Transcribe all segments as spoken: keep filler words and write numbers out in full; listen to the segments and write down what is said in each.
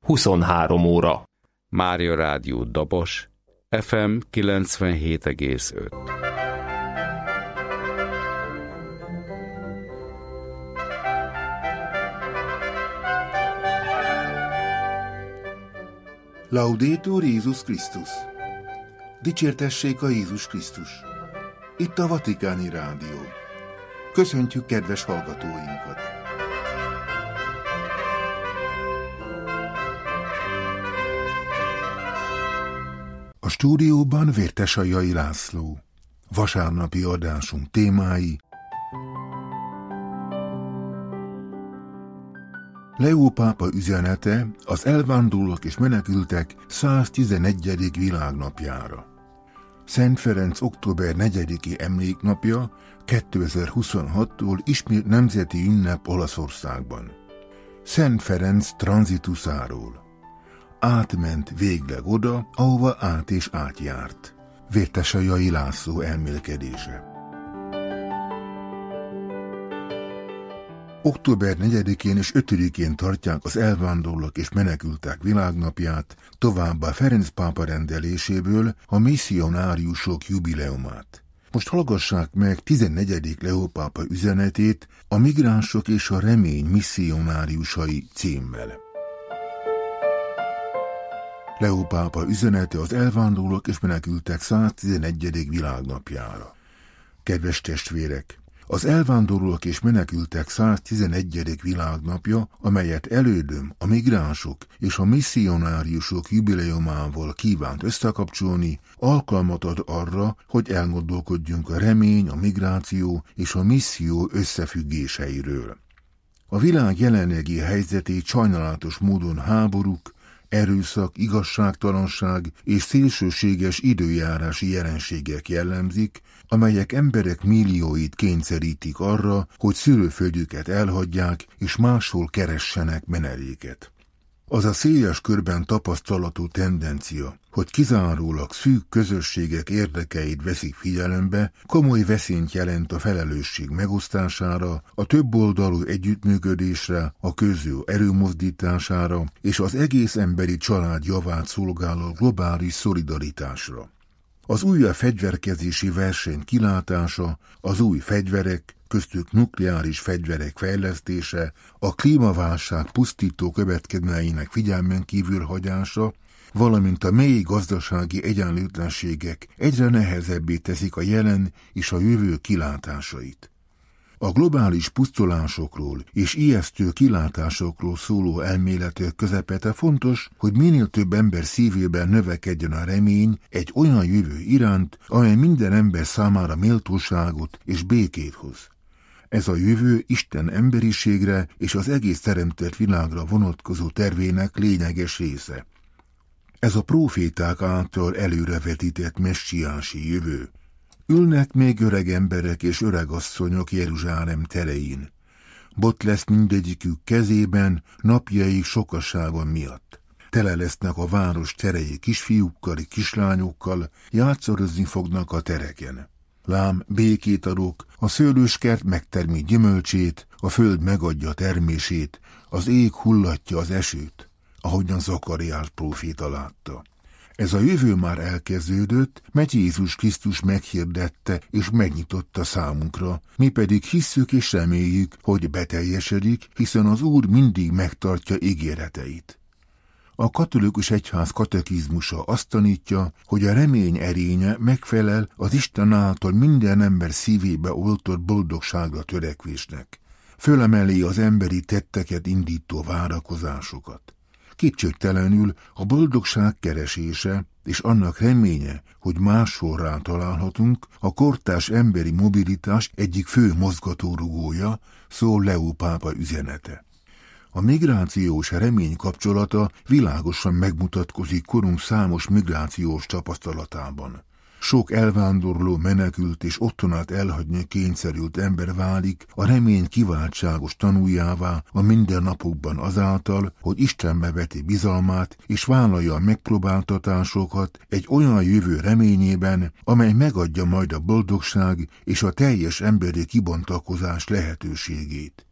huszonhárom óra. Mária Rádió Dobos, ef em kilencvenhét egész öt. Laudetur Jézus Krisztus! Dicsértessék a Jézus Krisztus! Itt a Vatikáni Rádió. Köszöntjük kedves hallgatóinkat! A stúdióban Vértesajai László. Vasárnapi adásunk témái: Leó pápa üzenete az elvándorlók és menekültek száztizenegyedik világnapjára. Szent Ferenc október negyediki emléknapja kétezer-huszonhattól ismét nemzeti ünnep Olaszországban. Szent Ferenc tranzituszáról. Átment végleg oda, ahova át és átjárt. Vértesajai László elmélkedése. október negyedikén és ötödikén tartják az elvándorlók és menekültek világnapját, továbbá Ferenc pápa rendeléséből a misszionáriusok jubileumát. Most hallgassák meg tizennegyedik Leó pápa üzenetét, a migránsok és a remény misszionáriusai címmel. Leó pápa üzenete az elvándorlók és menekültek száztizenegyedik világnapjára. Kedves testvérek! Az elvándorlók és menekültek száztizenegyedik világnapja, amelyet elődöm a migránsok és a misszionáriusok jubileumával kívánt összekapcsolni, alkalmat ad arra, hogy elgondolkodjunk a remény, a migráció és a misszió összefüggéseiről. A világ jelenlegi helyzetét sajnálatos módon háborúk, erőszak, igazságtalanság és szélsőséges időjárási jelenségek jellemzik, amelyek emberek millióit kényszerítik arra, hogy szülőföldjüket elhagyják és máshol keressenek menedéket. Az a széles körben tapasztalatú tendencia, hogy kizárólag szűk közösségek érdekeit veszik figyelembe, komoly veszélyt jelent a felelősség megosztására, a többoldalú együttműködésre, a közjó erőmozdítására és az egész emberi család javát szolgáló globális szolidaritásra. Az újabb fegyverkezési verseny kilátása, az új fegyverek, köztük nukleáris fegyverek fejlesztése, a klímaválság pusztító következményeinek figyelmen kívül hagyása, valamint a mély gazdasági egyenlőtlenségek egyre nehezebbé teszik a jelen és a jövő kilátásait. A globális pusztulásokról és ijesztő kilátásokról szóló elméletek közepete fontos, hogy minél több ember szívében növekedjen a remény egy olyan jövő iránt, amely minden ember számára méltóságot és békét hoz. Ez a jövő Isten emberiségre és az egész teremtett világra vonatkozó tervének lényeges része. Ez a próféták által előrevetített messiánsi jövő. Ülnek még öreg emberek és öregasszonyok Jeruzsálem terein. Bot lesz mindegyikük kezében napjaik sokassága miatt. Tele lesznek a város terei kisfiúkkal, kislányokkal, játszorozni fognak a tereken. Lám, békét adok, a szőlőskert megtermi gyümölcsét, a föld megadja termését, az ég hullatja az esőt, ahogyan Zakariás próféta látta. Ez a jövő már elkezdődött, mert Jézus Krisztus meghirdette és megnyitotta számunkra, mi pedig hisszük és reméljük, hogy beteljesedik, hiszen az Úr mindig megtartja ígéreteit. A katolikus egyház katekizmusa azt tanítja, hogy a remény erénye megfelel az Isten által minden ember szívébe oltott boldogságra törekvésnek. Fölemeli az emberi tetteket indító várakozásokat. Kétségtelenül a boldogság keresése és annak reménye, hogy máshol rá találhatunk, a kortárs emberi mobilitás egyik fő mozgatórugója, szól Leó pápa üzenete. A migrációs remény kapcsolata világosan megmutatkozik korunk számos migrációs tapasztalatában. Sok elvándorló, menekült és otthonát elhagyni kényszerült ember válik a remény kiváltságos tanuljává a mindennapokban azáltal, hogy Istenbe veti bizalmát és vállalja a megpróbáltatásokat egy olyan jövő reményében, amely megadja majd a boldogság és a teljes emberi kibontakozás lehetőségét.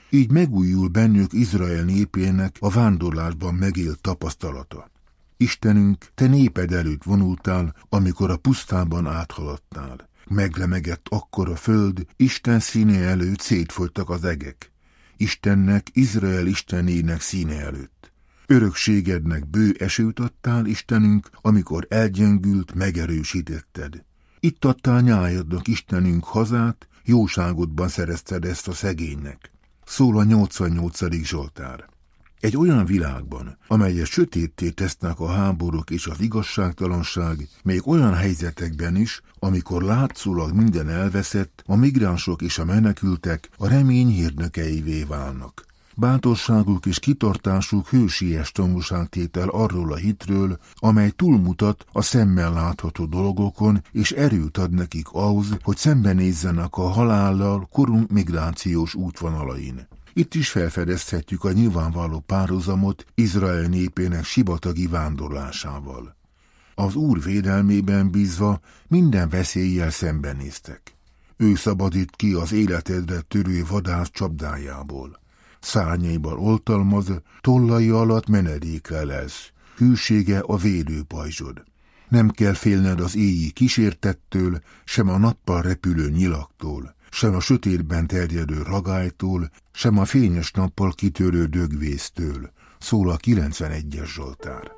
Így megújul bennük Izrael népének a vándorlásban megélt tapasztalata. Istenünk, te néped előtt vonultál, amikor a pusztában áthaladtál. Meglemegett akkor a föld, Isten színe előtt szétfolytak az egek. Istennek, Izrael istenének színe előtt. Örökségednek bő esőt adtál, Istenünk, amikor elgyengült, megerősítetted. Itt adtál nyájadnak, Istenünk, hazát, jóságodban szerezted ezt a szegénynek. Szól a nyolcvannyolcadik Zsoltár. Egy olyan világban, amelyet sötétté tesznek a háborúk és az igazságtalanság, még olyan helyzetekben is, amikor látszólag minden elveszett, a migránsok és a menekültek a remény hírnökeivé válnak. Bátorságuk és kitartásuk hősies tanúságtétel arról a hitről, amely túlmutat a szemmel látható dolgokon, és erőt ad nekik ahhoz, hogy szembenézzenek a halállal korunk migrációs útvonalain. Itt is felfedezhetjük a nyilvánvaló párhuzamot Izrael népének sivatagi vándorlásával. Az Úr védelmében bízva minden veszéllyel szembenéztek. Ő szabadít ki az életedre törő vadász csapdájából. Szárnyaiban oltalmaz, tollai alatt menedékre lesz, hűsége a védőpajzsod. Nem kell félned az éji kísértettől, sem a nappal repülő nyilaktól, sem a sötétben terjedő ragálytól, sem a fényes nappal kitörő dögvésztől, szól a kilencvenegyes Zsoltár.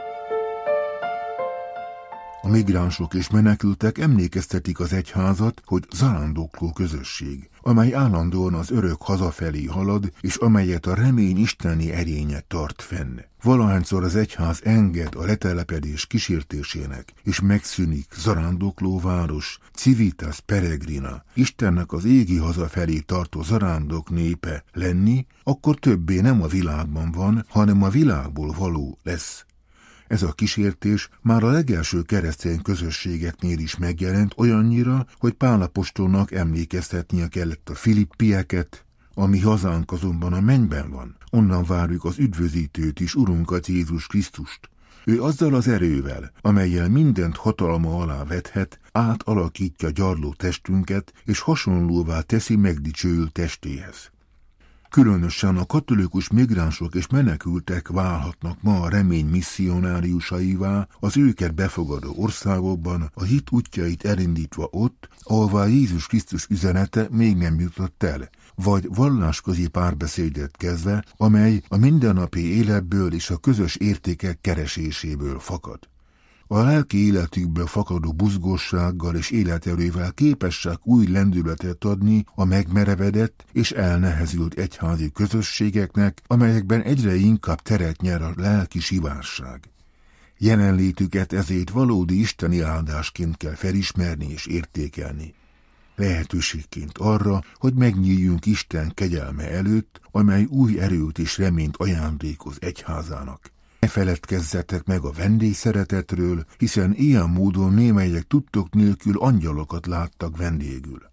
A migránsok és menekültek emlékeztetik az egyházat, hogy zarándokló közösség, amely állandóan az örök hazafelé halad, és amelyet a remény isteni erénye tart fenn. Valahányszor az egyház enged a letelepedés kísértésének, és megszűnik zarándokló város, civitas peregrina, Istennek az égi hazafelé tartó zarándok népe lenni, akkor többé nem a világban van, hanem a világból való lesz. Ez a kísértés már a legelső keresztény közösségeknél is megjelent olyannyira, hogy Pál apostolnak emlékeztetnie kellett a filippieket, a mi hazánk azonban a mennyben van. Onnan várjuk az üdvözítőt is, Urunkat Jézus Krisztust. Ő azzal az erővel, amellyel mindent hatalma alá vethet, átalakítja gyarló testünket, és hasonlóvá teszi megdicsőült testéhez. Különösen a katolikus migránsok és menekültek válhatnak ma a remény misszionáriusaivá az őket befogadó országokban, a hit útjait elindítva ott, ahová Jézus Krisztus üzenete még nem jutott el, vagy vallásközi párbeszédet kezdve, amely a mindennapi életből és a közös értékek kereséséből fakad. A lelki életükből fakadó buzgósággal és életerővel képesek új lendületet adni a megmerevedett és elnehezült egyházi közösségeknek, amelyekben egyre inkább teret nyer a lelki sivárság. Jelenlétüket ezért valódi isteni áldásként kell felismerni és értékelni. Lehetőségként arra, hogy megnyíljunk Isten kegyelme előtt, amely új erőt és reményt ajándékoz egyházának. Ne feledkezzetek meg a vendégszeretetről, hiszen ilyen módon némelyek tudtok nélkül angyalokat láttak vendégül.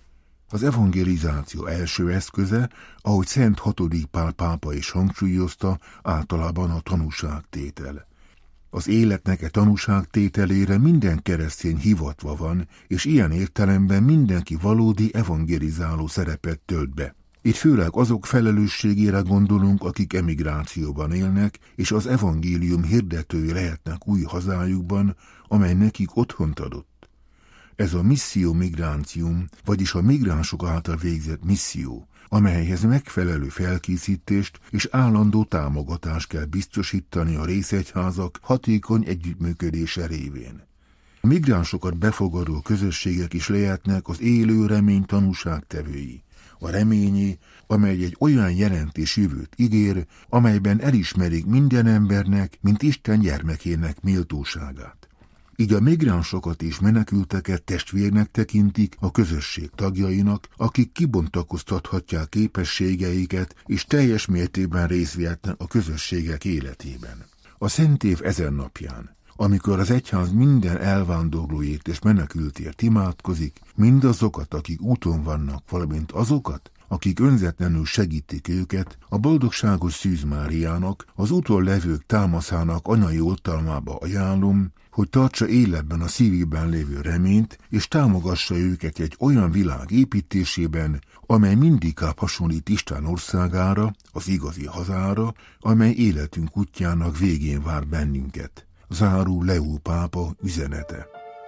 Az evangelizáció első eszköze, ahogy Szent hatodik Pál pápa is hangsúlyozta, általában a tanúságtétel. Az életnek e tanúságtételére minden keresztény hivatva van, és ilyen értelemben mindenki valódi evangelizáló szerepet tölt be. Itt főleg azok felelősségére gondolunk, akik emigrációban élnek, és az evangélium hirdetői lehetnek új hazájukban, amely nekik otthont adott. Ez a misszió migráncium, vagyis a migránsok által végzett misszió, amelyhez megfelelő felkészítést és állandó támogatást kell biztosítani a részegyházak hatékony együttműködése révén. A migránsokat befogadó közösségek is lehetnek az élő remény tanúságtevői. A reményé, amely egy olyan jelentés jövőt ígér, amelyben elismerik minden embernek, mint Isten gyermekének méltóságát. Így a migránsokat és menekülteket testvérnek tekintik a közösség tagjainak, akik kibontakoztathatják képességeiket és teljes mértékben részt vehetnek a közösségek életében. A Szent Év ezen napján, amikor az egyház minden elvándorlóért és menekültért imádkozik, mindazokat, akik úton vannak, valamint azokat, akik önzetlenül segítik őket, a boldogságos Szűz Máriának, az úton levők támaszának anyai oltalmába ajánlom, hogy tartsa életben a szívében lévő reményt, és támogassa őket egy olyan világ építésében, amely mindikább hasonlít Isten országára, az igazi hazára, amely életünk útjának végén vár bennünket. Záró Leó pápa üzenete.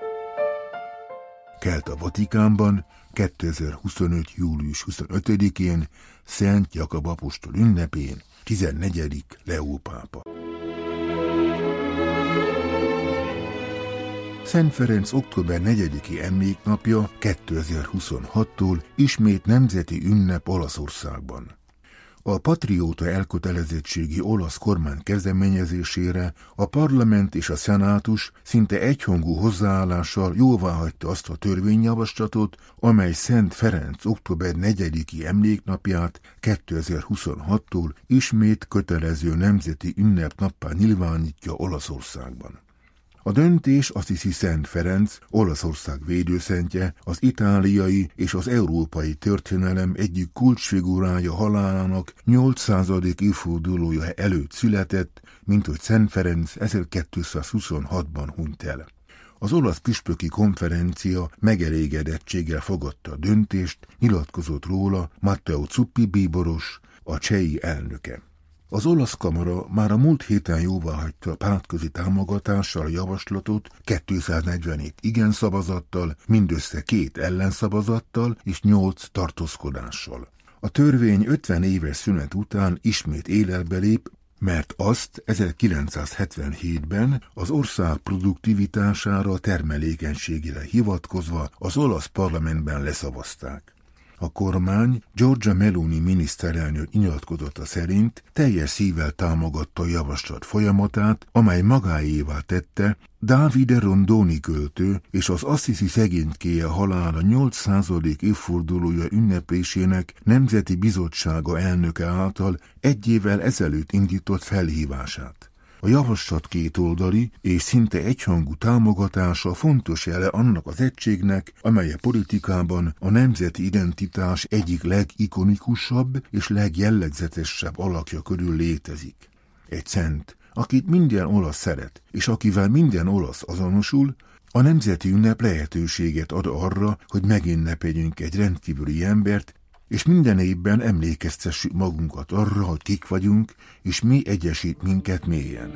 Kelt a Vatikánban, kétezer-huszonöt. július huszonötödikén, Szent Jakab apostol ünnepén, tizennegyedik Leó pápa. Szent Ferenc október negyediki emléknapja kétezer-huszonhattól ismét nemzeti ünnep Olaszországban. A patrióta elkötelezettségi olasz kormány kezdeményezésére a parlament és a szenátus szinte egyhangú hozzáállással jóváhagyta azt a törvényjavaslatot, amely Szent Ferenc október negyediki emléknapját kétezer-huszonhattól ismét kötelező nemzeti ünnepnappá nyilvánítja Olaszországban. A döntés Assisi Szent Ferenc, Olaszország védőszentje, az itáliai és az európai történelem egyik kulcsfigurája halálának nyolcszázadik évfordulója előtt született, mint hogy Szent Ferenc ezerkétszázhuszonhatban hunyt el. Az olasz püspöki konferencia megelégedettséggel fogadta a döntést, nyilatkozott róla Matteo Zuppi bíboros, a csehi elnöke. Az olasz kamara már a múlt héten jóváhagyta a pártközi támogatással a javaslatot kétszáznegyvenhét igen szavazattal, mindössze két ellenszavazattal és nyolc tartózkodással. A törvény ötven éves szünet után ismét életbe lép, mert azt ezerkilencszázhetvenhétben az ország produktivitására, termelékenységére hivatkozva az olasz parlamentben leszavazták. A kormány Giorgia Meloni miniszterelnök nyilatkozata szerint teljes szívvel támogatta a javaslat folyamatát, amely magáévá tette Davide Rondoni költő és az Assisi szegénykéje halála nyolcszázadik évfordulója ünneplésének Nemzeti Bizottsága elnöke által egy évvel ezelőtt indított felhívását. A javaslat kétoldali és szinte egyhangú támogatása fontos jele annak az egységnek, amely a politikában a nemzeti identitás egyik legikonikusabb és legjellegzetesebb alakja körül létezik. Egy szent, akit minden olasz szeret, és akivel minden olasz azonosul, a nemzeti ünnep lehetőséget ad arra, hogy megünnepeljünk egy rendkívüli embert, és minden évben emlékeztessük magunkat arra, hogy kik vagyunk, és mi egyesít minket mélyen.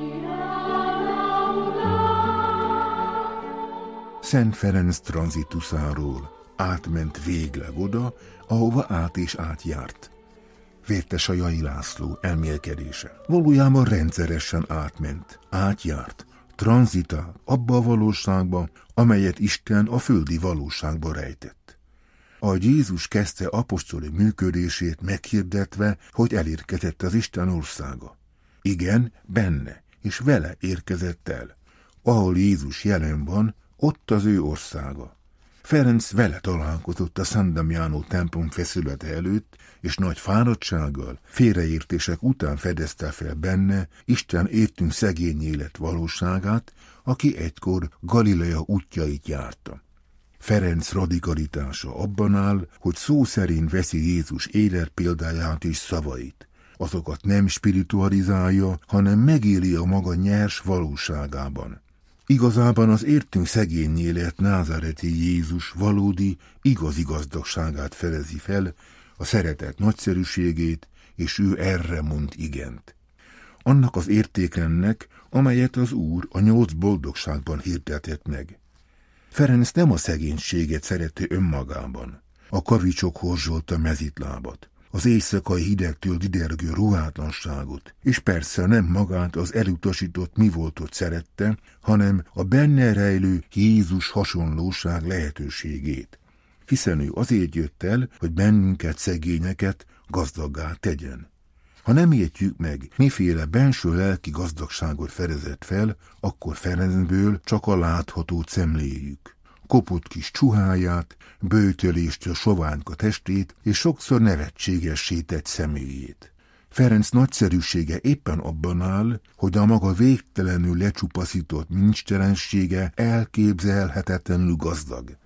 Szent Ferenc tranzituszáról átment végleg oda, ahova át és átjárt. Vértesajai László elmélkedése. Valójában rendszeresen átment, átjárt, tranzitál abba a valóságba, amelyet Isten a földi valóságba rejtett. Ahogy Jézus kezdte apostoli működését meghirdetve, hogy elérkezett az Isten országa. Igen, benne, és vele érkezett el. Ahol Jézus jelen van, ott az ő országa. Ferenc vele találkozott a San Damiano templom feszülete előtt, és nagy fáradtsággal, félreértések után fedezte fel benne Isten értünk szegény élet valóságát, aki egykor Galilea útjait járta. Ferenc radikalitása abban áll, hogy szó szerint veszi Jézus életpéldáját és szavait. Azokat nem spiritualizálja, hanem megéli a maga nyers valóságában. Igazában az értünk szegény élet názáreti Jézus valódi, igazi gazdagságát fedezi fel, a szeretet nagyszerűségét, és ő erre mond igent. Annak az értékrendnek, amelyet az Úr a nyolc boldogságban hirdetett meg. Ferenc nem a szegénységet szerette önmagában. A kavicsok horzsolta mezitlábat, az éjszakai hidegtől didergő ruhátlanságot, és persze nem magát az elutasított mi voltot szerette, hanem a benne rejlő Jézus hasonlóság lehetőségét. Hiszen ő azért jött el, hogy bennünket szegényeket gazdaggá tegyen. Ha nem értjük meg, miféle benső lelki gazdagságot fedezett fel, akkor Ferencből csak a láthatót szemléljük. Kopott kis csuháját, böjtöléstől soványka testét, és sokszor nevetségessé tett személyét. Ferenc nagyszerűsége éppen abban áll, hogy a maga végtelenül lecsupaszított nincstelensége elképzelhetetlenül gazdag.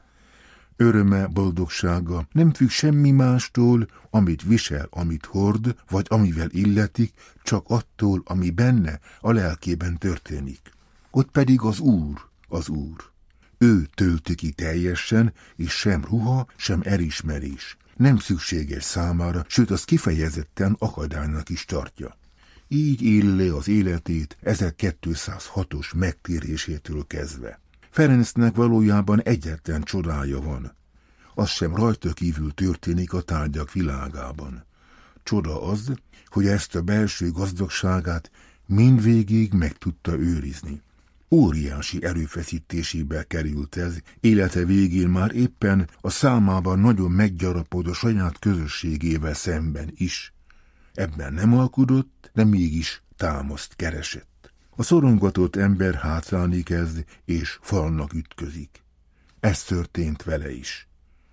Öröme, boldogsága nem függ semmi mástól, amit visel, amit hord, vagy amivel illetik, csak attól, ami benne, a lelkében történik. Ott pedig az Úr, az Úr. Ő tölti ki teljesen, és sem ruha, sem elismerés. Nem szükséges számára, sőt az kifejezetten akadálynak is tartja. Így éli le az életét ezerkétszázhatos megtérésétől kezdve. Ferencnek valójában egyetlen csodája van. Az sem rajta kívül történik a tárgyak világában. Csoda az, hogy ezt a belső gazdagságát mindvégig meg tudta őrizni. Óriási erőfeszítésébe került ez, élete végén már éppen a számában nagyon meggyarapodó saját közösségével szemben is. Ebben nem alkudott, de mégis támaszt keresett. A szorongatott ember hátrálni kezd, és falnak ütközik. Ez történt vele is.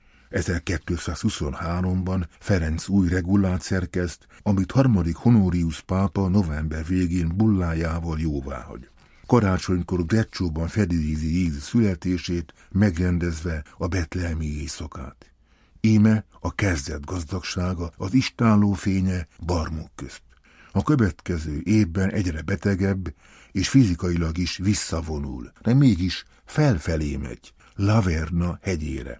ezerkétszázhuszonháromban Ferenc új regulát szerkeszt, amit harmadik Honorius pápa november végén bullájával jóváhagy. Karácsonykor Greccsóban felidézi Jézus születését, megrendezve a betlehemi éjszakát. Íme a kezdet gazdagsága, az istálló fénye barmok közt. A következő évben egyre betegebb, és fizikailag is visszavonul, de mégis felfelé megy, Laverna hegyére.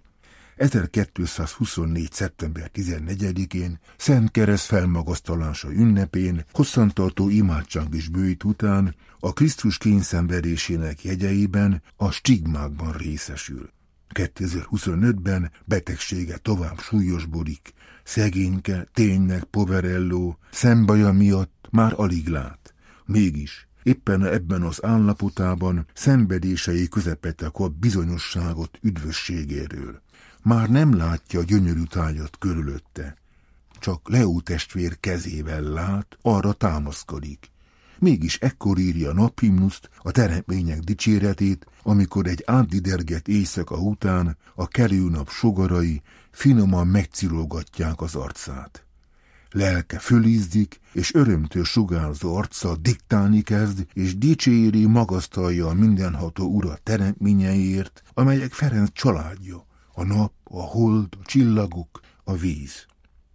ezerkétszázhuszonnégy. szeptember tizennegyedikén, Szent Kereszt felmagasztalása ünnepén, hosszantartó imádság és bőjt után a Krisztus kényszenvedésének jegyeiben, a stigmákban részesül. kétezer-huszonötben betegsége tovább súlyosbodik, szegényke, tényleg poverello, szembaja miatt már alig lát. Mégis éppen ebben az állapotában szenvedései közepette kap bizonyosságot üdvösségéről. Már nem látja a gyönyörű tájat körülötte, csak Leó testvér kezével lát, arra támaszkodik. Mégis ekkor írja a naphimnuszt, a teremtmények dicséretét, amikor egy átdidergett éjszaka után a kelőnap sugarai finoman megcirógatják az arcát. Lelke fölízdik, és örömtől sugárzó arca diktálni kezd, és dicséri, magasztalja a mindenható Urat teremtményeiért, amelyek Ferenc családja. A nap, a hold, a csillagok, a víz.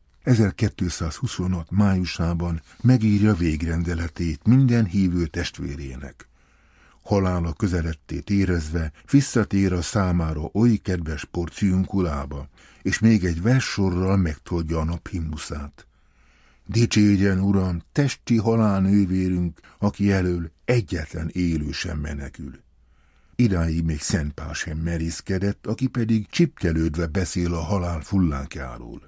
ezerkétszázhuszonhat. májusában megírja végrendeletét minden hívő testvérének. Halála közelettét érezve visszatér a számára oly kedves porciunkulába, és még egy verssorral megtolja a naphimnuszát. Dicsérjen, Uram, testi halálnővérünk, aki elől egyetlen élő sem menekül. Idáig még Szent Pál sem merészkedett, aki pedig csipkelődve beszél a halál fullákjáról.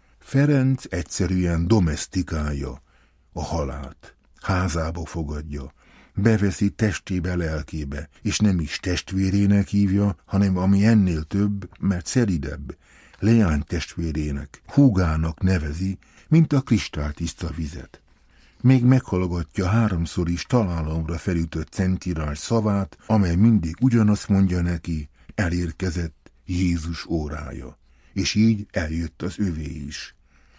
Ferenc egyszerűen domesztikálja a halált, házába fogadja, beveszi testébe, lelkébe, és nem is testvérének hívja, hanem ami ennél több, mert szelidebb, leány testvérének, húgának nevezi, mint a kristálytiszta vizet. Még meghallgatja háromszor is találomra felütött szentírás szavát, amely mindig ugyanazt mondja neki, elérkezett Jézus órája, és így eljött az övé is.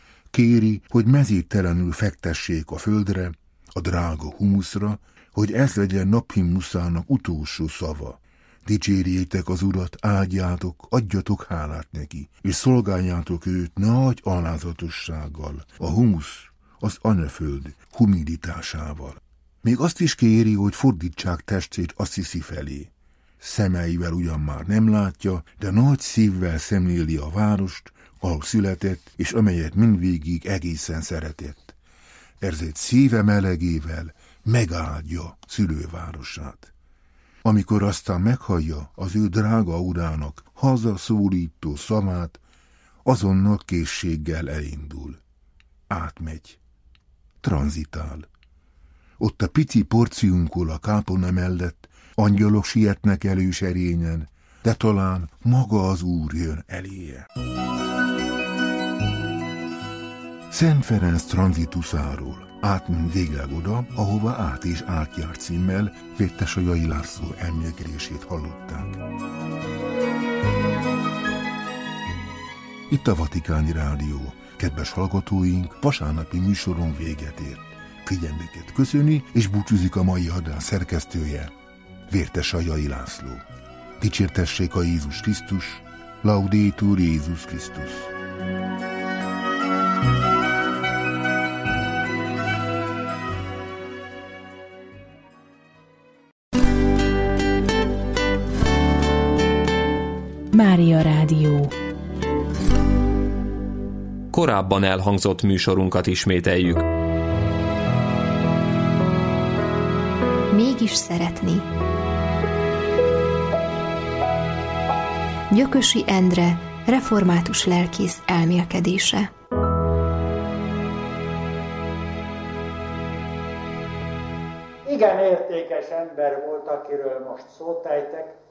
Kéri, hogy mezítelenül fektessék a földre, a drága humuszra, hogy ez legyen naphimnuszának utolsó szava. Dicsérjétek az Urat, áldjátok, adjatok hálát neki, és szolgáljátok őt nagy alázatossággal. A humusz, az anyaföld humiditásával. Még azt is kéri, hogy fordítsák testét Assisi felé. Szemeivel ugyan már nem látja, de nagy szívvel szemléli a várost, ahol született, és amelyet mindvégig egészen szeretett. Ezért szíve melegével megáldja szülővárosát. Amikor aztán meghallja az ő drága urának hazaszólító szavát, azonnal készséggel elindul. Átmegy. Tranzitál. Ott a pici porciunkul a kápolna mellett angyalok sietnek elő serényen, de talán maga az Úr jön eléje. Szent Ferenc tranzituszáról átment végleg oda, ahova át és átjárt címmel Vértesajai László elmélkedését hallották. Itt a Vatikáni Rádió. Kedves hallgatóink, vasárnapi műsoron véget ért. Figyelmüket köszöni, és búcsúzik a mai adás szerkesztője, Vértesajai László. Dicsértessék a Jézus Krisztus, Laudetur Jézus Krisztus. Mária Rádió. Korábban elhangzott műsorunkat ismételjük. Mégis szeretni. Gyökösi Endre, református lelkész elmélkedése. Igen értékes ember volt, akiről most szót ejtek,